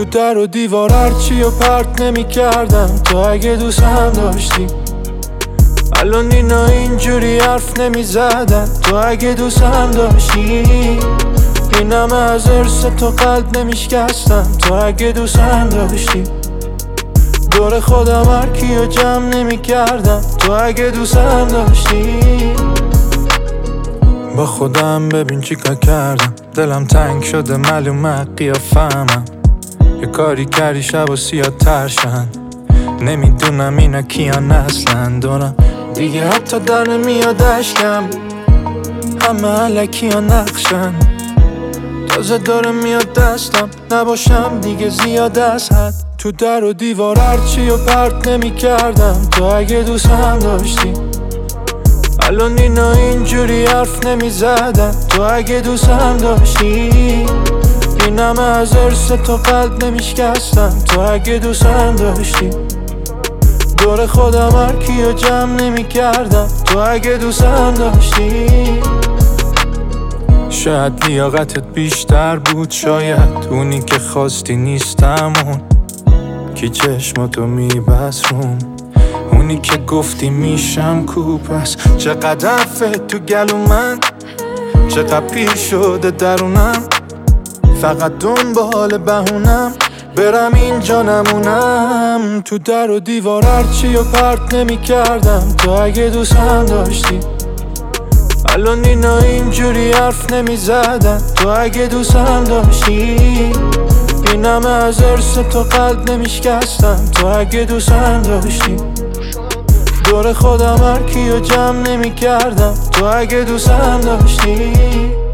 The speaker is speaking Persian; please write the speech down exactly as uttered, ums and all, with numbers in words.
تو در و دیوار هرچی و پرت نمی کردم تو اگه دوستم داشتی. الان اینا اینجوری حرف نمی زدن تو اگه دوستم داشتی. اینم از ارث تو قلب نمی شکستم تو اگه دوستم داشتی. دور خودم هرکی و جمع نمی کردم تو اگه دوستم داشتی. با خودم ببین چی کار کردم، دلم تنگ شده معلومه قیافه‌مم. یه کاری کردی شب و سیاه ترشن، نمیدونم اینا کیان اصلا. دورم دیگه حتی در نمیاد اشکم، همه علکی ها نقشن. تازه داره میاد دستم نباشم دیگه زیاد از حد. تو در و دیوار هرچی و پرت نمی کردم تو اگه دوستم داشتی. الان اینا اینجوری حرف نمی زدن تو اگه دوستم داشتی. اینم از ارث تو قلب نمی شکستم تو اگه دوستم داشتی. دور خودم هرکی و جمع نمی کردم تو اگه دوستم داشتی. شاید لیاقتت بیشتر بود، شاید اونی که خواستی نیستم. اون که چشماتو میبست روم، اونی که گفتی میشم کوپس. چقدر حرفت تو گلو من، چقدر پیر شده درونم. فقط دنبال بهونم برم اینجا نمونم. تو در و دیوار هرچی و پرت نمی کردم تو اگه دوستم داشتی. الان اینا اینجوری حرف نمی زدن تو اگه دوستم داشتی. اینم از ارث تو قلب نمی شکستم تو اگه دوستم داشتی. دور خودم هرکی و جمع نمی کردم تو اگه دوستم داشتی.